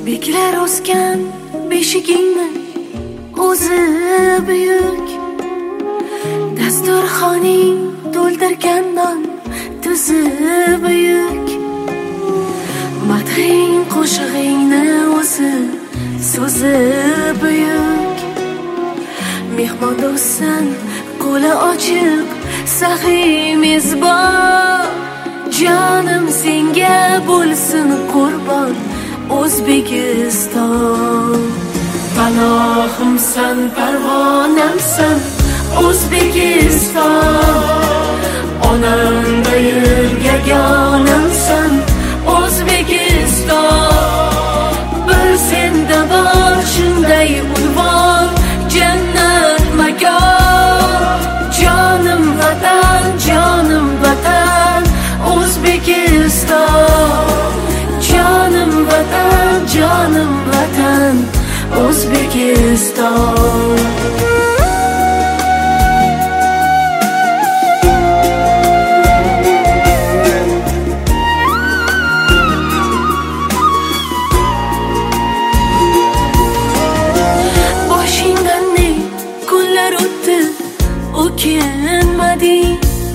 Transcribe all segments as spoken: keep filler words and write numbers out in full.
O'zbeklar o'sgan beshigingni o'zi buyuk, dasturxoning to'ldirgandan tuzi buyuk. Madhing qo'shig'ingni o'zi so'zi buyuk. Mehmon do'stsan qo'li ochiq saxiy mezbon, jonim senga bo'lsin qurbon O'zbekiston. Panohimsan, parvonamsan O'zbekiston. Onamdayim yagonamsan O'zbekiston. Bir senda bor shunday unvon, jannat makon. Jonim vatan, jonim vatan O'zbekiston. Jonim vatan, jonim vatan O'zbekiston. Boshingdan ne kunlar o'tdi, o'kinmading.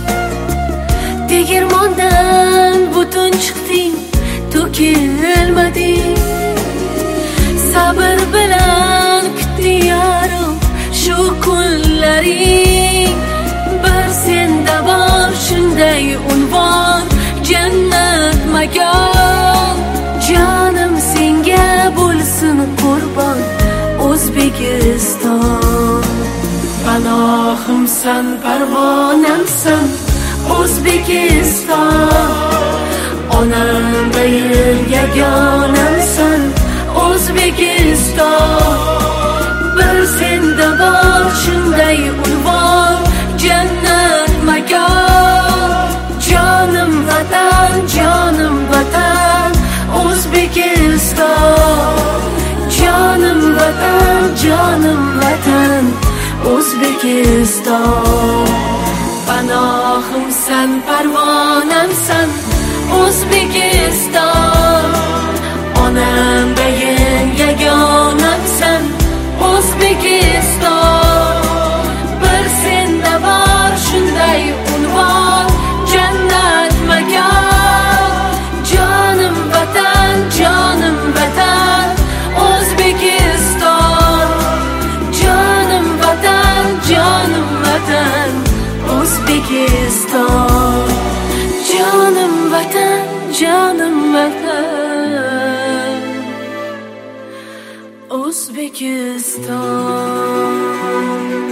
Tegirmondan butun chiqding, to'kilmading. Sabr bilan kutding yarim shu kunlaring. Bir senda bor shunday unvon, jannat makon. Jonim senga bo'lsin qurbon O'zbekiston. Panohimsan, parvonamsan O'zbekiston. Onamdayim yagonamsan O'zbekiston. Bir senda bor shunday unvon, jannat makon. Jonim vatan, jonim vatan O'zbekiston. Jonim vatan, jonim vatan O'zbekiston. Panohimsan, parvonamsan O'zbekiston. Onamdayim yagonamsan O'zbekiston. Bir senda bor shunday unvon, jannat makon. Jonim vatan, jonim vatan O'zbekiston. Jonim vatan, jonim vatan O'zbekiston. Jonim vatan, jonim vatan O'zbekiston.